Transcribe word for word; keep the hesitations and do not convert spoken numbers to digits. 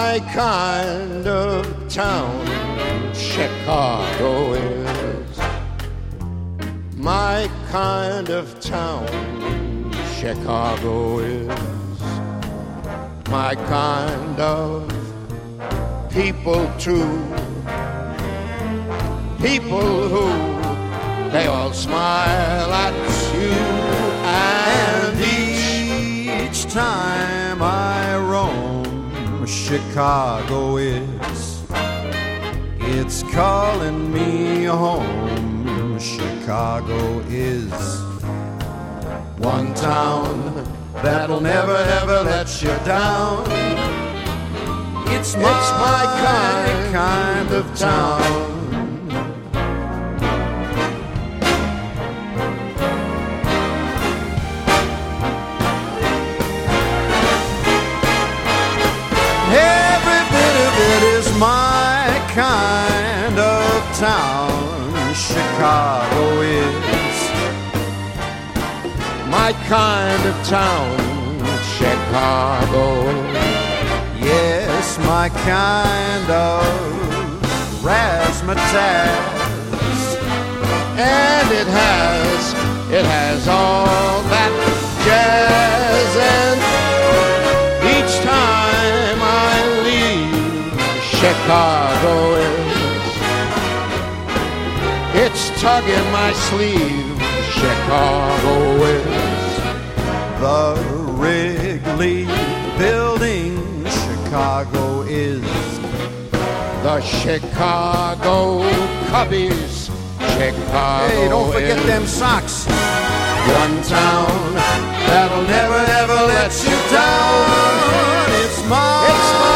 my kind of town, Chicago is. My kind of town, Chicago is. My kind of people too. People who, they all smile at you. And each time I roam, Chicago is, it's calling me home. Chicago is one town that'll never ever let you down. It's my, it's my kind, kind of town. Every bit of it is my kind of town. Chicago is my kind of town. Chicago, yes, my kind of razzmatazz. And it has, it has all that jazz. And each time I leave, Chicago is, it's tugging my sleeve. Chicago is the Wrigley Building. Chicago is the Chicago Cubbies. Chicago. Hey, don't forget is them socks. One town that'll never ever let you down. It's my, it's my